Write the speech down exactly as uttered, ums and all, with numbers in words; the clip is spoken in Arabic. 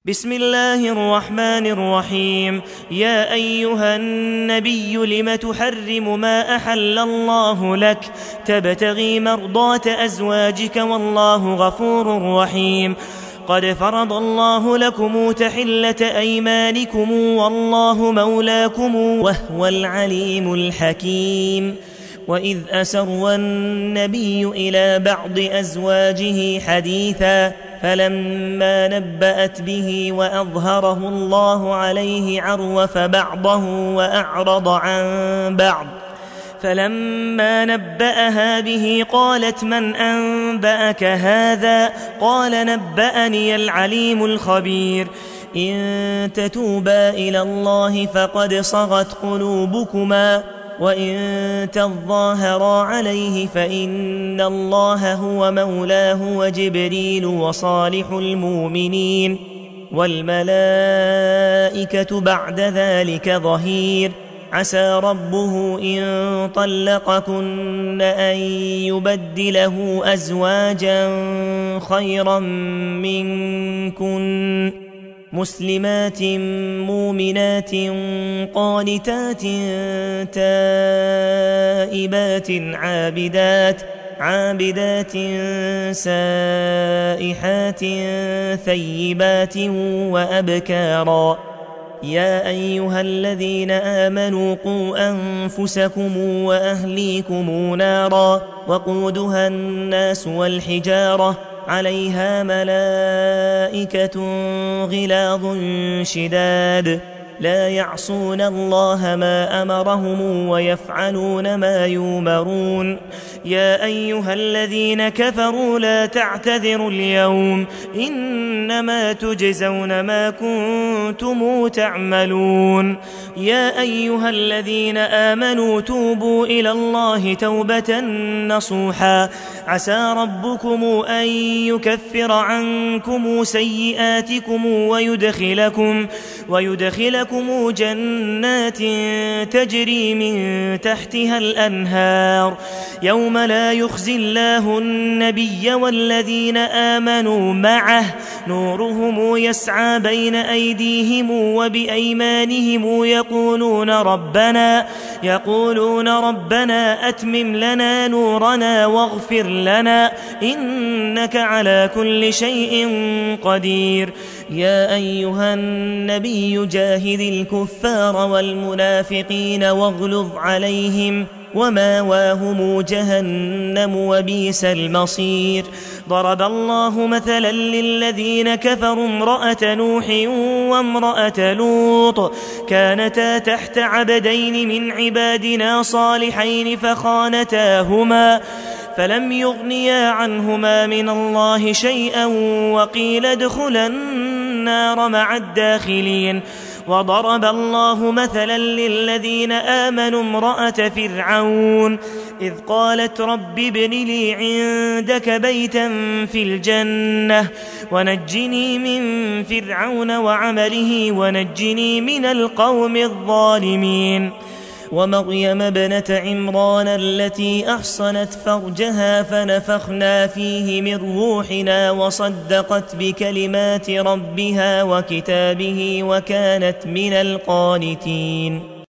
بسم الله الرحمن الرحيم. يا أيها النبي لم تحرم ما أحل الله لك تبتغي مرضات أزواجك والله غفور رحيم. قد فرض الله لكم تحلة أيمانكم والله مولاكم وهو العليم الحكيم. وإذ أسر النبي إلى بعض أزواجه حديثا فلما نبأت به وأظهره الله عليه عرف بعضه وأعرض عن بعض فلما نبأها به قالت من أنبأك هذا؟ قال نبأني العليم الخبير. إن تتوبا إلى الله فقد صغت قلوبكما وإن تظاهرا عليه فإن الله هو مولاه وجبريل وصالح المؤمنين والملائكة بعد ذلك ظهير. عسى ربه إن طلقكن أن يبدله أزواجا خيرا منكن مسلمات مؤمنات قانتات تائبات عابدات عابدات سائحات ثيبات وأبكارا. يا أيها الذين آمنوا قوا أنفسكم وأهليكم نارا وقودها الناس والحجارة عليها ملائكة غلاظ شداد لا يعصون الله ما أمرهم ويفعلون ما يؤمرون. يا أيها الذين كفروا لا تعتذروا اليوم إنما تجزون ما كنتم تعملون. يا أيها الذين آمنوا توبوا إلى الله توبة نصوحا عسى ربكم أن يكفر عنكم سيئاتكم ويدخلكم ويدخلكم جنات تجري من تحتها الأنهار يوم لا يخزي الله النبي والذين آمنوا معه نورهم يسعى بين أيديهم وبأيمانهم يقولون ربنا يقولون ربنا أتمم لنا نورنا واغفر لنا إنك على كل شيء قدير. يا أيها النبي جاهد الكفار والمنافقين واغلظ عليهم وماواهم جهنم وبئس المصير. ضرب الله مثلا للذين كفروا امرأة نوح وامرأة لوط كانتا تحت عبدين من عبادنا صالحين فخانتاهما فلم يغنيا عنهما من الله شيئا وقيل ادخلا النار مع الداخلين. وضرب الله مثلا للذين آمنوا امرأة فرعون إذ قالت رب ابن لي عندك بيتا في الجنة ونجني من فرعون وعمله ونجني من القوم الظالمين. ومريم ابنة عمران التي أحصنت فرجها فنفخنا فيه من روحنا وصدقت بكلمات ربها وكتابه وكانت من القانتين.